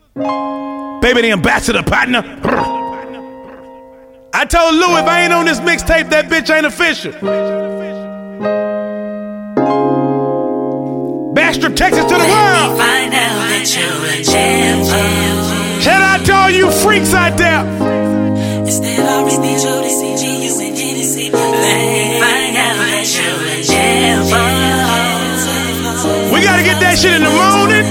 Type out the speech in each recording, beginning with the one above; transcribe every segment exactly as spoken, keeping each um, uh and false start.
Baby, the ambassador, partner. I told Lou if I ain't on this mixtape, that bitch ain't official. Bastrop, Texas to the world. Find out that you're a champion. Shout out to all you freaks out there. Instead of Risky, Jody, C G, you and Genesee. Let me find out that you're a champion. We gotta get that shit in the morning,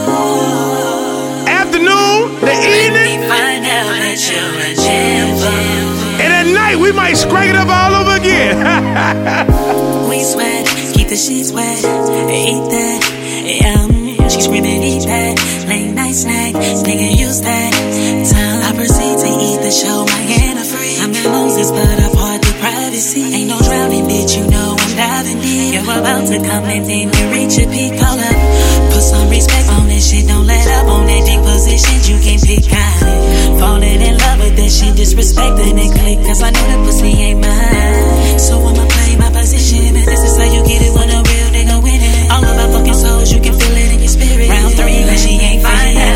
afternoon, the evening, find out that you're a champion. and at night we might scrape it up all over again. We sweat, keep the sheets wet, eat that, yeah. She screaming, eat that, late night snack, nigga use that. Time I proceed to eat the show, my hand are free. I'm in Moses, but I'm hard to privacy. Ain't no drowning, bitch, you know I'm diving deep. You're about to come and then you reach your peak, hold up. Put some respect on this shit, don't let up on that dick position, you can pick on it. Falling in love with that shit, disrespecting it, click, cause I know that pussy ain't mine. So I'ma play my position, and this is how you get it when a real nigga winning. All of my fucking souls, you can feel it in your spirit. Round three, but she ain't fine out.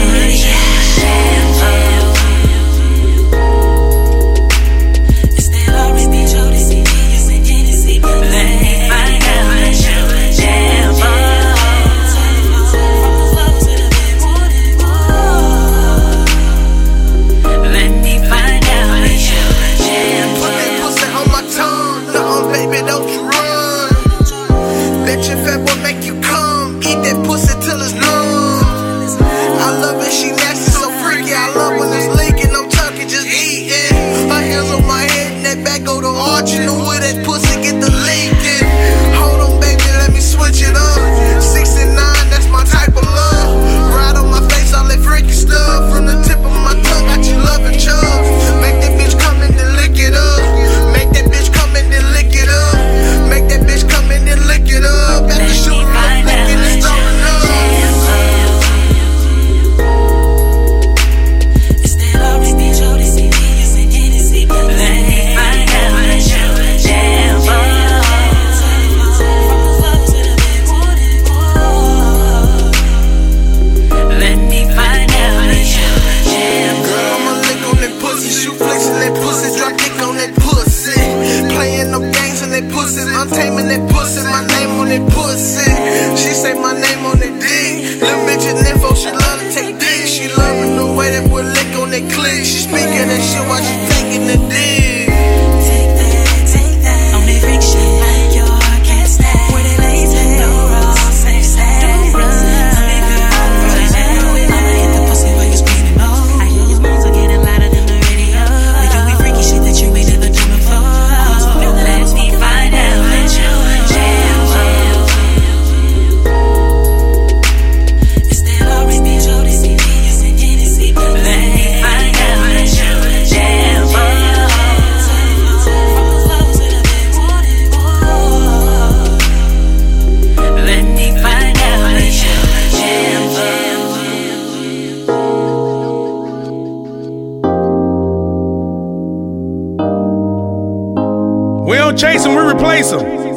Instead of Risky, Jody, C G, you and Genesee. Let me find out that you're a champion. Let me find out that you're a champion. Put that pussy on my tongue, no, baby, don't you run. That your fat boy make you come, eat that pussy till it's numb. I love it, she nasty, so freaky. I love when it's leaking, no talking, just eating. Her hands on my head and that back go to arching. The way that pussy get the leaking. Hold on, baby, let me switch it up. Six and nine, that's my type of love. Ride on my face, all that freaky stuff. From the tip of my tongue, got you loving chubbs. Make that bitch come and then lick it up. Make that bitch come and then lick it up. Make that bitch come and then lick it up. At the shooter, I'm licking and throwing up. Instead of Risky, Jody, C G, you and Genesee. Let me find out that you're a champion. Let me find out that you're a champion. Girl, I'ma lick on that pussy, shoot flicks in that pussy, drop dick on that pussy. Playing no games in that pussy, I'm taming that pussy, my name on that pussy. She say my name on that dick. Little bitch in info, she love to take dick. She loving the way that boy lick on that click. She speaking that shit while she taking the dick. Take that, take that. On that freak shit like your cat snack. Where they lazy, no raw, safe stack. Don't run, I'm in girl, right now. I'ma hit the pussy while you screaming no. I hear your moans are getting louder than the radio. We doing freaky shit that you ain't never done before. Let me find out that you're a champion. Instead of Risky, Jody, C G, you and Genesee. Let me find out that you're a champion. Let me find out that you're a champion. We don't chase them, we replace them.